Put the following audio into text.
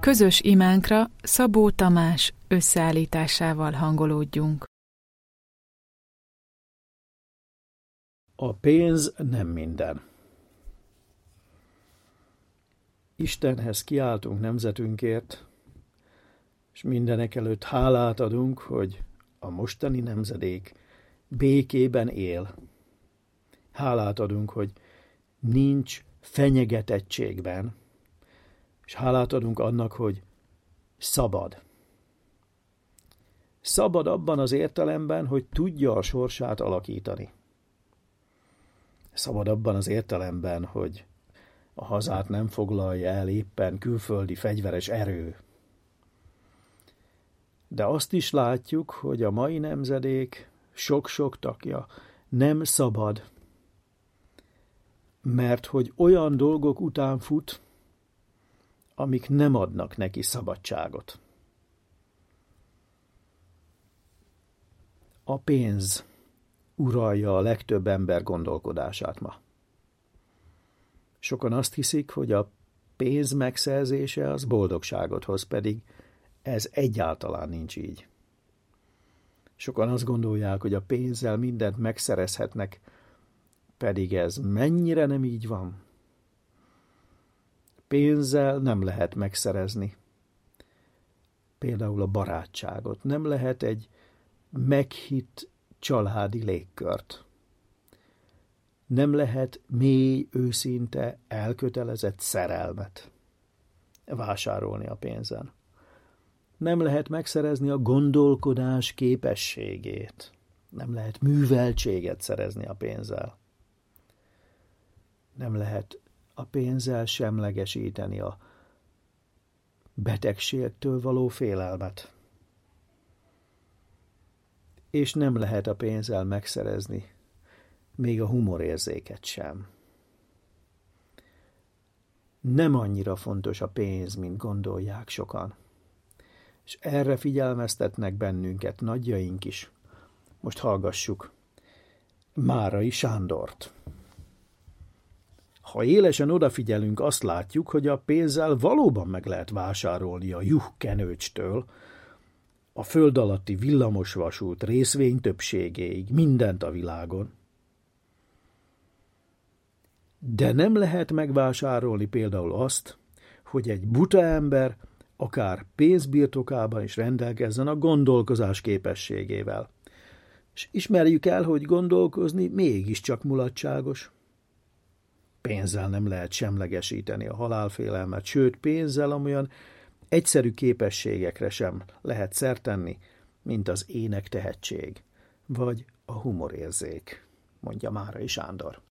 Közös imánkra Szabó Tamás összeállításával hangolódjunk. A pénz nem minden. Istenhez kiáltunk nemzetünkért, és mindenekelőtt hálát adunk, hogy a mostani nemzedék békében él. Hálát adunk, hogy nincs fenyegetettségben, és hálát adunk annak, hogy szabad. Szabad abban az értelemben, hogy tudja a sorsát alakítani. Szabad abban az értelemben, hogy a hazát nem foglalja el éppen külföldi fegyveres erő. De azt is látjuk, hogy a mai nemzedék sok-sok tagja nem szabad, mert hogy olyan dolgok után fut, amik nem adnak neki szabadságot. A pénz uralja a legtöbb ember gondolkodását ma. Sokan azt hiszik, hogy a pénz megszerzése az boldogságot hoz, pedig ez egyáltalán nincs így. Sokan azt gondolják, hogy a pénzzel mindent megszerezhetnek, pedig ez mennyire nem így van. Pénzzel nem lehet megszerezni. Például a barátságot. Nem lehet egy meghitt családi légkört. Nem lehet mély, őszinte, elkötelezett szerelmet vásárolni a pénzen. Nem lehet megszerezni a gondolkodás képességét. Nem lehet műveltséget szerezni a pénzzel. Nem lehet a pénzzel semlegesíteni a betegségtől való félelmet. És nem lehet a pénzzel megszerezni még a humorérzéket sem. Nem annyira fontos a pénz, mint gondolják sokan. És erre figyelmeztetnek bennünket nagyjaink is. Most hallgassuk Márai Sándort. Ha élesen odafigyelünk, azt látjuk, hogy a pénzzel valóban meg lehet vásárolni a juhkenőcstől a föld alatti villamosvasút részvény többségéig, mindent a világon. De nem lehet megvásárolni például azt, hogy egy buta ember akár pénzbirtokában is rendelkezzen a gondolkozás képességével. És ismerjük el, hogy gondolkozni mégiscsak mulatságos. Pénzzel nem lehet semlegesíteni a halálfélelmet, sőt pénzzel amolyan egyszerű képességekre sem lehet szert tenni, mint az énektehetség, vagy a humorérzék, mondja Márai Sándor.